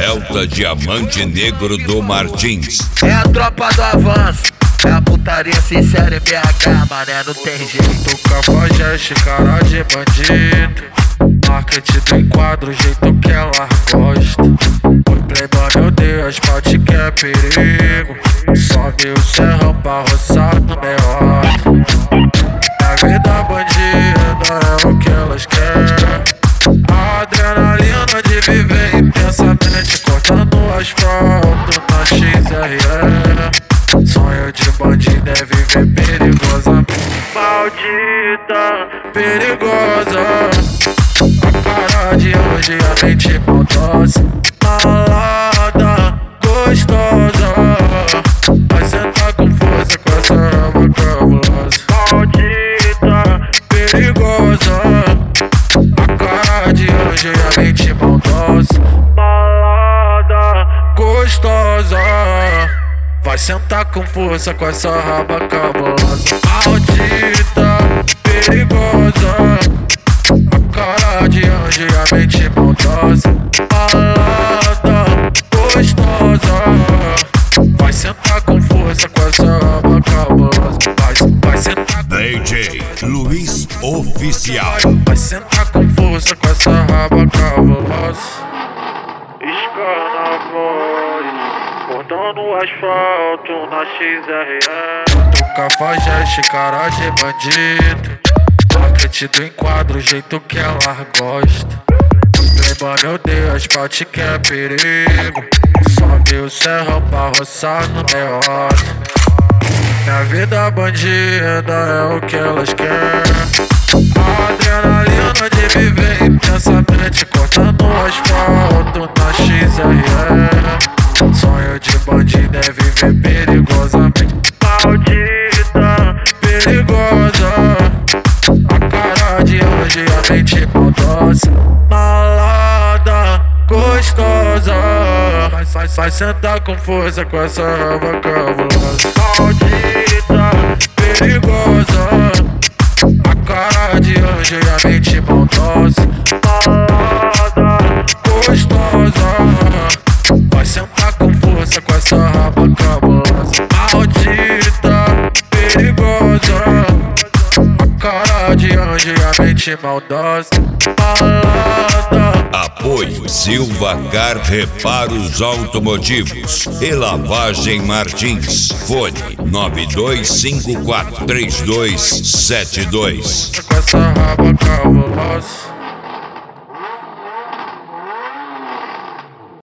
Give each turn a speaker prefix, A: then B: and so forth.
A: Delta Diamante Negro do Martins.
B: É a tropa do avanço, é a putaria sincera em BH, mané, não tem jeito.
C: Cafajeste, cara de bandido, marketing do enquadro, o jeito que ela gosta. Oi playboy, meu Deus, pode que é perigo. Sobe o serrão pra roçar no meio. A vida bandida é o que elas querem. A adrenalina de viver intensamente, cortando o asfalto na XRE. Sonho de bandido é viver perigosamente. Maldita, perigosa, a cara de hoje a mente maldosa. Malada, gostosa, vai sentar com força com essa raba cabulosa. Maldita, perigosa, a cara de hoje a mente maldosa. Malada, gostosa, vai sentar com força com essa raba cabulosa. Maldita, perigosa, a cara de anjo e a mente maldosa. Malada, gostosa, vai sentar com força com essa raba cabulosa. Vai sentar com
A: DJ Luiz Oficial.
C: Vai sentar com força com essa raba cabulosa. Escana voz, cortando o asfalto na XRE. Do cafajeste, cara de bandido, marketing do enquadro, o jeito que ela gosta. Playboy, meu Deus, pode que é perigo. Sobe o serrão pra roçar no meio. Minha vida bandida é o que elas querem. A adrenalina de viver intensamente, cortando o asfalto na XRE. Sonho de bandido é viver perigosamente. Maldita, perigosa, a cara de anjo e a mente maldosa. Malada, gostosa, vai sentar com força com essa raba cabulosa. Maldita, perigosa, a cara de anjo e a mente maldosa. Malada, gostosa, vai sentar com força com essa raba cabulosa. Maldita, perigosa, a cara de anjo e a mente maldosa. Malada.
A: Apoio Silva Car Reparos Automotivos e Lavagem Martins. Fone 92543272.
C: Com essa